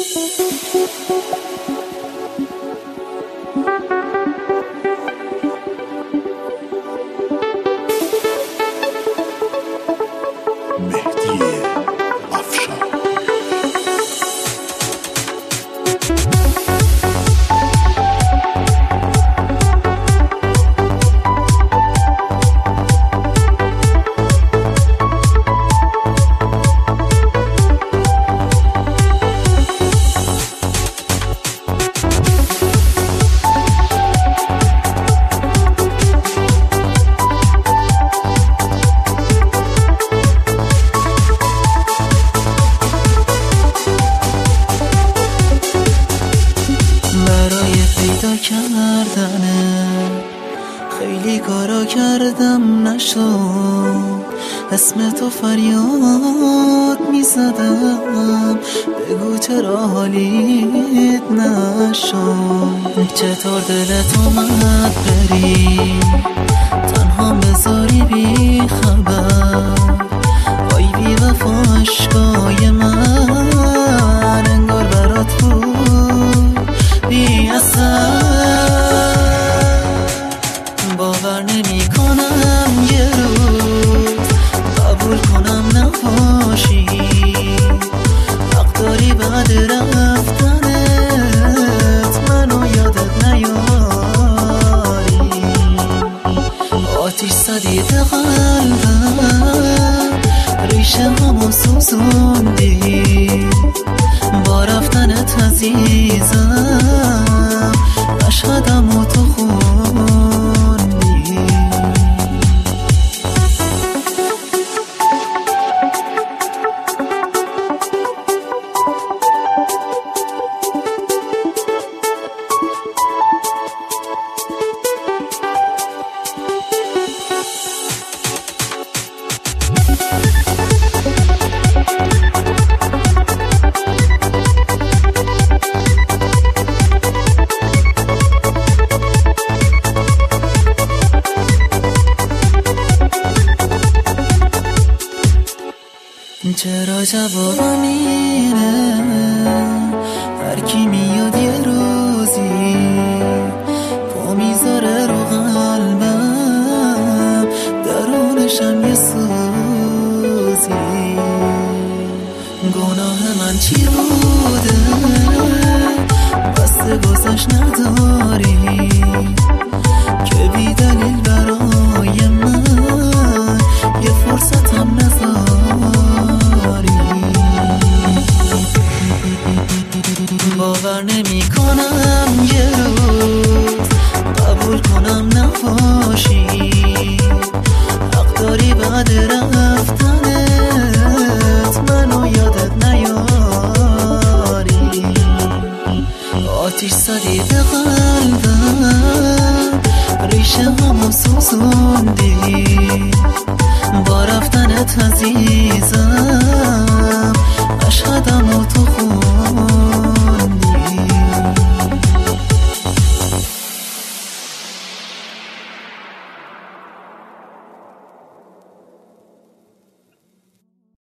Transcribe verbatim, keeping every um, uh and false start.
خیلی کارا کردم نشد، اسم تو فریاد میزدم، بگو چرا حالیت نشد. چطور دلت اومد بری تنها بذاری بی خبر، وای بی وفا عشقای من انگار برات بود بی اثر. باور نمی کنم یه روز قبول کنم نباشی، حق داری بعد رفتنت منو یادت نیاری. آتیش زدی به قلبم، ریشه همو سوزوندی، با رفتنت عزیزم مشهدمو تو خوندی. چرا جواب میره هر کی میاد یه روزی، پا میذاره رو قلبم درونشم یه سوزی. گناه من چی بوده بسته گذشت نداری، که بی دلیل برای من یه فرصتم نذاری. باور نمی کنم یه روز قبول کنم نباشی، حق داری بعد رفتنت منو یادت نیاری. آتیش زدی به قلبم، ریشه همو سوزوندی، با رفتنت عزیزم